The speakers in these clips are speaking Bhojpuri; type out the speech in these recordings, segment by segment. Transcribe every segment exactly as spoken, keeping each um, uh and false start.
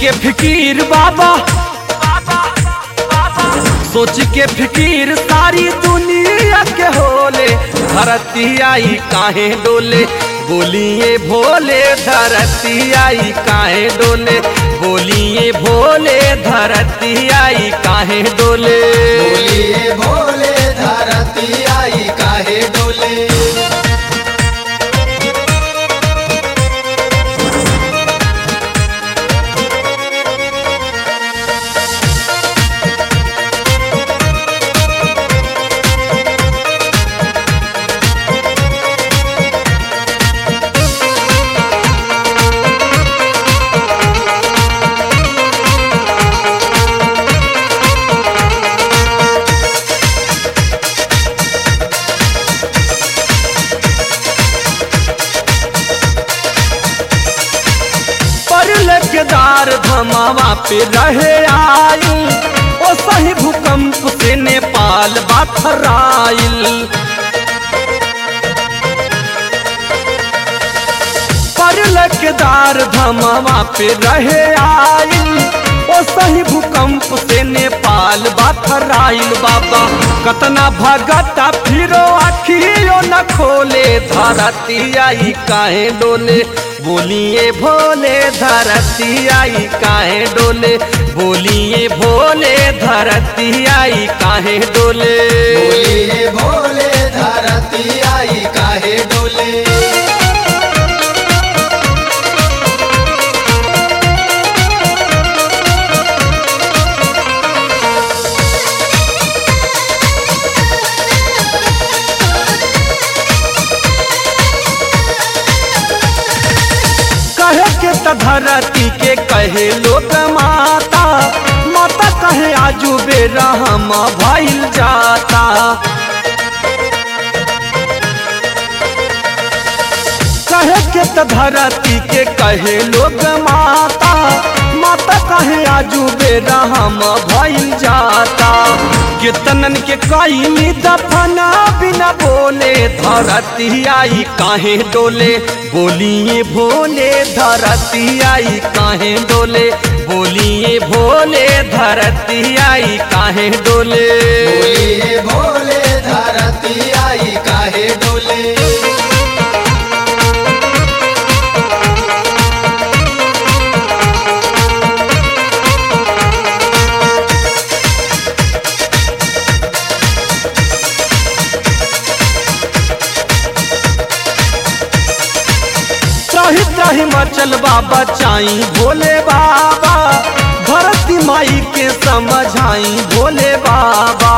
के फिकीर बाबा, सोच के फिकीर सारी दुनिया के होले, धरती आई काहे डोले, बोलिए भोले धरती आई काहे डोले, बोलिए भोले धरती आई काहे डोले, बोलिए भोले धरती आई काहे डोले। केदार धमावा पे रहे आयु, ओ सही भूकंप से नेपाल बाथराइल, परल केदार धमावा पे रहे आयु, ओ सही भूकंप से नेपाल बाथराइल। बाबा कतना भगता फिरो अखियो न खोले, धरती आई काहे डोले, बोलिए भोले धरती आई काहे डोले, बोलिए भोले धरती आई काहे डोले, बोलिए भोले धरती आई काहे डोले। धरती के कहे लोग माता, माता कहे आजू बेरा हम भइल जाता, कहे के त धरती के कहे लोग माता, माता कहे आजू बेरा हम भइल जाता, कितनन के कई दफना बिना बोले, धरती आई काहे डोले, बोलिए भोले धरती आई काहे डोले, बोलिए भोले धरती आई काहे डोले, बोलिए भोले धरती आई काहे डोले। त्राहि त्राहि मचल बाबा चाई भोले बाबा, धरती माई के समझाई भोले बाबा,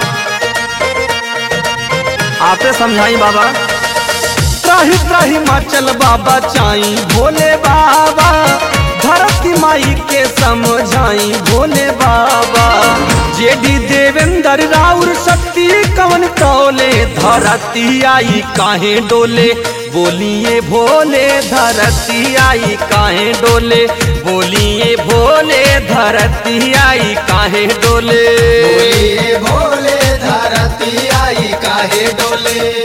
आपे समझाई बाबा। त्राहि त्राहि मचल बाबा चाई भोले बाबा, धरती माई के समझाई भोले बाबा, जेडी देवेंद्र राउर शक्ति कवन तौले, धरती आई काहे डोले, बोलिए भोले धरती आई काहे डोले, बोलिए भोले धरती आई काहे डोले, बोलिए भोले धरती आई काहे डोले।